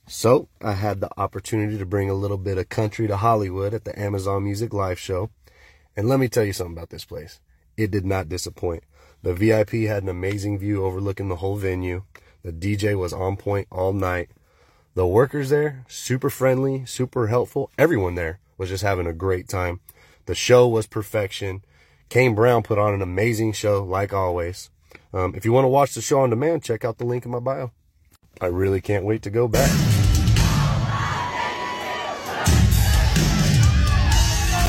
So I had the opportunity to bring a little bit of country to Hollywood at the Amazon Music Live show. And let me tell you something about this place. It did not disappoint. The VIP had an amazing view overlooking the whole venue. The DJ was on point all night. The workers there, super friendly, super helpful. Everyone there was just having a great time. The show was perfection. Kane Brown put on an amazing show, like always. If you want to watch the show on demand, check out the link in my bio. I really can't wait to go back.